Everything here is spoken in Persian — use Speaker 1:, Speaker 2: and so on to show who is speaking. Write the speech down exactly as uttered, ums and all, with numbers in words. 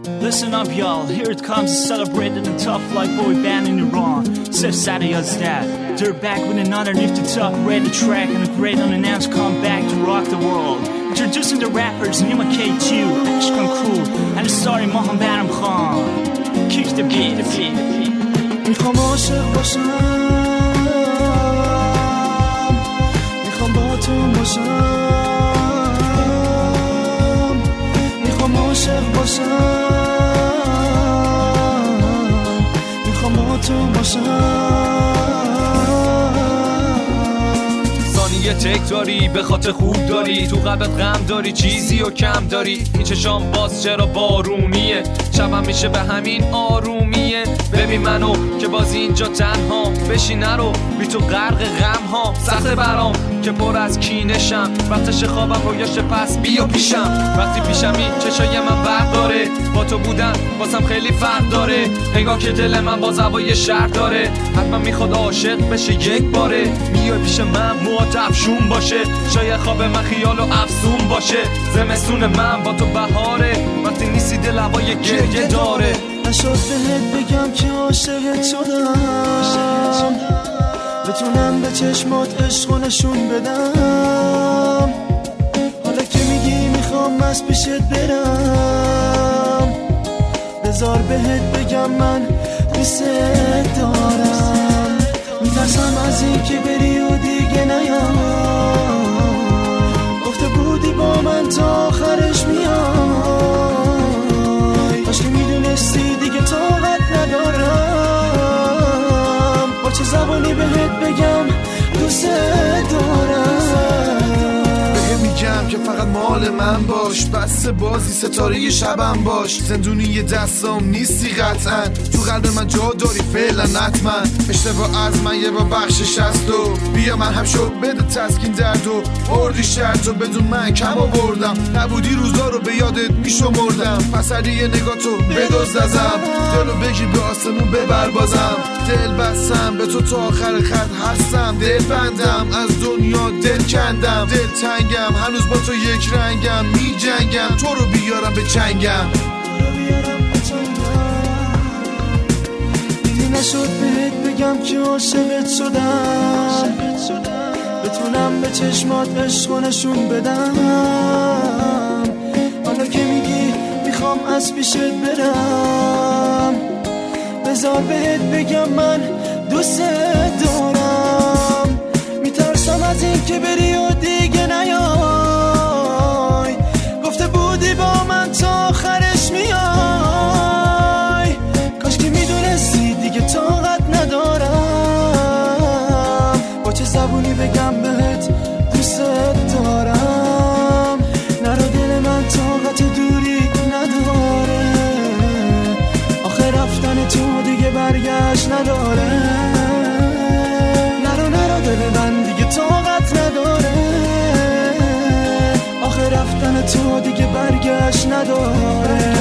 Speaker 1: Listen up, y'all. Here it comes, celebrated and tough like boy band in Iran. Sif Sadiyah's dad. They're back with another nifty top rated track and a great unannounced comeback to rock the world. Introducing the rappers Nima K two, Ashkan Crew, and the starring Mohan Baram Khan. Kick the beat, the beat, the beat.
Speaker 2: میخوام عاشق باشم، میخوام با تو باشم، میخوام عاشق باشم، میخوام با تو باشم.
Speaker 3: ثانیه تک داری به خاطر خوب داری، تو قلبت غم داری چیزی و کم داری. این چشام باز چرا بارونیه، شبم میشه به همین آرومیه. ببین منو که باز اینجا تنها بشی نرو، بی تو غرق غم ها سخت برام که پر از کینشم. وقتش خوابم رویاشه پس بیا پیشم. وقتی پیشمی چشای من برق داره، با تو بودن بازم خیلی فرق داره. انگار که دل من باز هوای شهر داره، حتما میخواد عاشق بشه یک باره. میای پیش من موات افشون باشه، شاید خواب من خیال و افسون باشه. زمستون من با تو بهاره، وقتی نیستی دل هوای گریه داره.
Speaker 2: نشد بهت بگم که عاشقت شدم، بتونم به چشمات عشق و نشون بدم. حالا که میگی میخوام از پیشت برم، بذار بهت بگم من دوست دارم. میترسم از این که بری و دیگه نیام، گفته بودی با من تا آخرش میای. کاش که میدونستی دیگه طاقت ندارم، با چه زبانی بهت بگم دوست دارم.
Speaker 4: میگم که فقط مال من باش، بس بازی ستاره شبم باش. زندونی دستام نیستی قطعا، تو قلب من جا داری فعلا حتما. اشتباه از من یه با بخشش هست و بیا من هم شد بده تسکین درد و بردی شرط و بدون من کم آوردم. نبودی روزا رو به یادت میشمردم، پس هر یه نگاه تو بدوز ازم، دلو بگیر به آسمون ببر بازم. دل بستم به تو تا آخر خط هستم، دل بندم از دنیا دل کندم. دل تنگم هنوز با تو یک رنگم، می جنگم تو رو بیارم به چنگم.
Speaker 2: دیدی نشد بهت بگم که عاشقت شدم، بتونم به چشمات عشق و نشون بدم. حالا که میگی میخوام از پیشت برم، بذار بهت بگم من دوست دارم. میترسم از این که بری و دیگه نیای، گفته بودی با من تا آخرش میای. کاش که میدونستی دیگه طاقت ندارم، با چه زبونی بگم بهت دوست دارم. نرو دل من طاقت دوری نداره، آخه رفتن تو دیگه برگشت نداره. نرو نرو دل من دیگه طاقت نداره، آخه رفتن تو دیگه برگشت نداره.